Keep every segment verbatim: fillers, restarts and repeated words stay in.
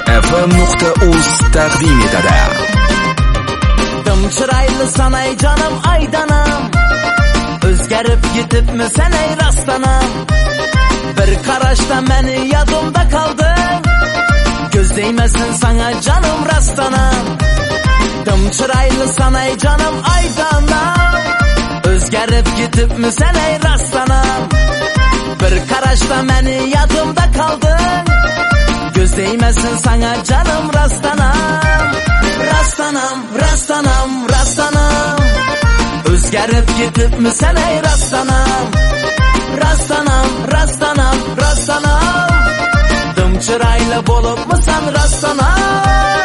f m nuqta uz taqdim etadi. Dim chiroyli sanay jonim aydanam, o'zgarib ketibmisan ey rastanam. Bir qarashda meni yodimda qolding, ko'zdaymasin sana jonim rastanam. Dim chiroyli sanay jonim aydanam, o'zgarib ketibmisan ey rastanam. Bir qarashda meni yodimda qolding, ko'zdaymasin sana jonim rastanam. Rastanam, rastanam, rastanam, o'zgarib ketibmisan ey rastanam. Rastanam, rastanam, rastanam, dim chiroyli bo'libmisan rastanam.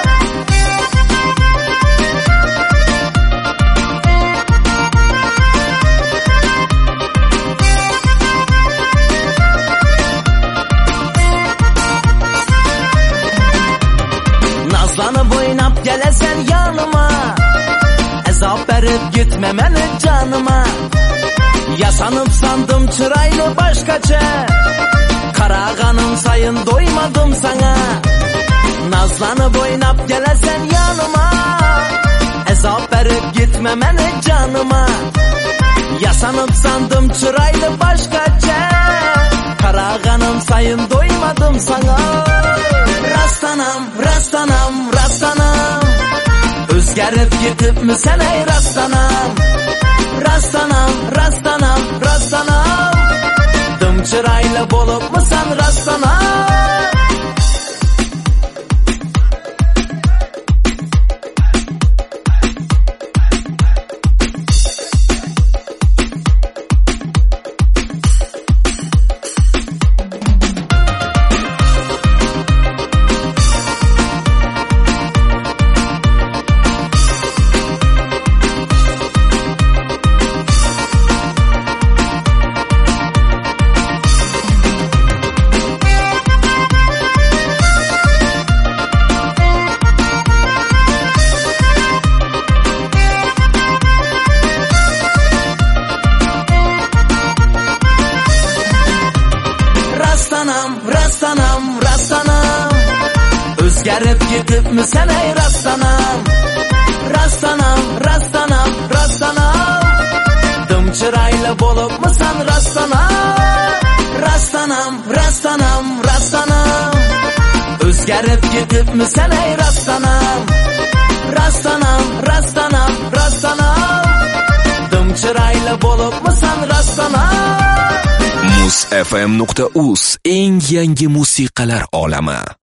Nazlanıp oynab gelesen yanıma, azob berib gitme meni canıma. Yasanıp sandım chiroyli boshqacha, qaraganim sayın doymadım sana. Nazlanıp oynab gelesen yanıma, azob berib gitme meni canıma. Yasanıp sandım chiroyli boshqacha, qaraganim sayın doymadım sana. Rastanam, rastanam, rastanam, o'zgarib ketibmisan ey rastanam. Rastanam, rastanam, rastanam, dim chiroyli bo'libmisan rastanam. Rastanam, rastanam, rastanam, o'zgarib ketibmisan ey rastanam. Rastanam, rastanam, rastanam, dim chiroyli bo'libmisan rastanam. Rastanam, rastanam, rastanam, o'zgarib ketibmisan ey rastanam. Rastanam, rastanam, rastanam, dim chiroyli bo'libmisan rastanam. muz f m nuqta uz eng yangi musiqalar olami.